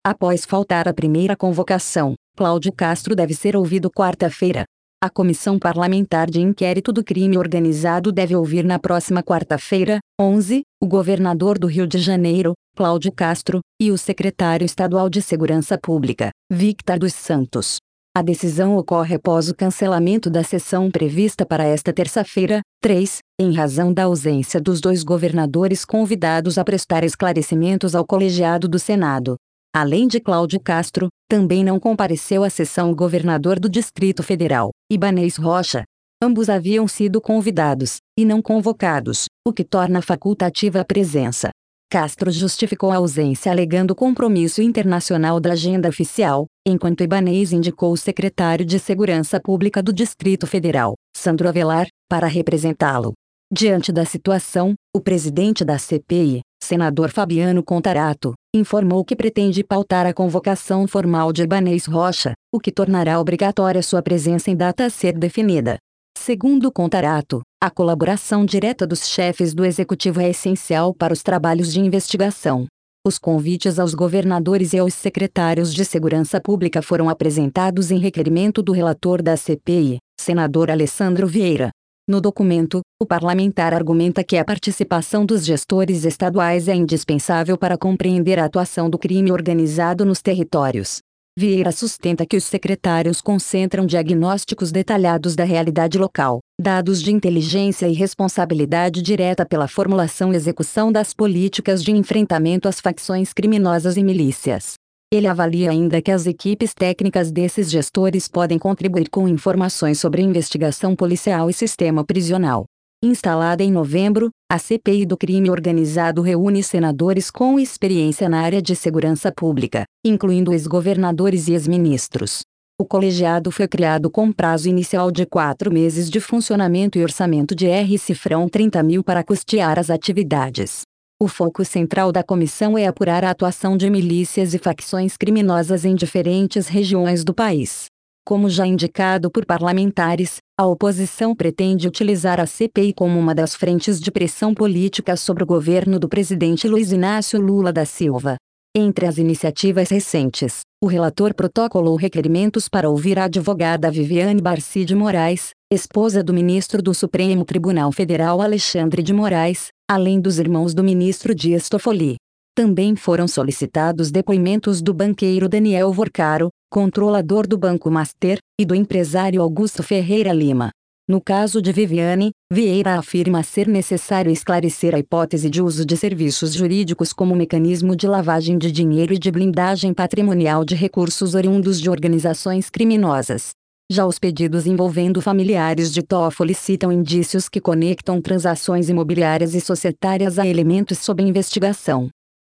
Após faltar a primeira convocação, Cláudio Castro deve ser ouvido quarta-feira. A Comissão Parlamentar de Inquérito do Crime Organizado deve ouvir na próxima quarta-feira, 11, o governador do Rio de Janeiro, Cláudio Castro, e o secretário estadual de Segurança Pública, Victor dos Santos. A decisão ocorre após o cancelamento da sessão prevista para esta terça-feira, 3, em razão da ausência dos dois governadores convidados a prestar esclarecimentos ao colegiado do Senado. Além de Cláudio Castro, também não compareceu à sessão o governador do Distrito Federal, Ibanez Rocha. Ambos haviam sido convidados, e não convocados, o que torna facultativa a presença. Castro justificou a ausência alegando compromisso internacional da agenda oficial, enquanto Ibanez indicou o secretário de Segurança Pública do Distrito Federal, Sandro Avelar, para representá-lo. Diante da situação, o presidente da CPI, senador Fabiano Contarato, informou que pretende pautar a convocação formal de Ibanez Rocha, o que tornará obrigatória sua presença em data a ser definida. Segundo Contarato, a colaboração direta dos chefes do executivo é essencial para os trabalhos de investigação. Os convites aos governadores e aos secretários de Segurança Pública foram apresentados em requerimento do relator da CPI, senador Alessandro Vieira. No documento, o parlamentar argumenta que a participação dos gestores estaduais é indispensável para compreender a atuação do crime organizado nos territórios. Vieira sustenta que os secretários concentram diagnósticos detalhados da realidade local, dados de inteligência e responsabilidade direta pela formulação e execução das políticas de enfrentamento às facções criminosas e milícias. Ele avalia ainda que as equipes técnicas desses gestores podem contribuir com informações sobre investigação policial e sistema prisional. Instalada em novembro, a CPI do crime organizado reúne senadores com experiência na área de segurança pública, incluindo ex-governadores e ex-ministros. O colegiado foi criado com prazo inicial de 4 meses de funcionamento e orçamento de R$ 30 mil para custear as atividades. O foco central da comissão é apurar a atuação de milícias e facções criminosas em diferentes regiões do país. Como já indicado por parlamentares, a oposição pretende utilizar a CPI como uma das frentes de pressão política sobre o governo do presidente Luiz Inácio Lula da Silva. Entre as iniciativas recentes, o relator protocolou requerimentos para ouvir a advogada Viviane Barci de Moraes, esposa do ministro do Supremo Tribunal Federal Alexandre de Moraes, além dos irmãos do ministro Dias Toffoli. Também foram solicitados depoimentos do banqueiro Daniel Vorcaro, controlador do Banco Master, e do empresário Augusto Ferreira Lima. No caso de Viviane, Vieira afirma ser necessário esclarecer a hipótese de uso de serviços jurídicos como mecanismo de lavagem de dinheiro e de blindagem patrimonial de recursos oriundos de organizações criminosas. Já os pedidos envolvendo familiares de Toffoli citam indícios que conectam transações imobiliárias e societárias a elementos sob investigação.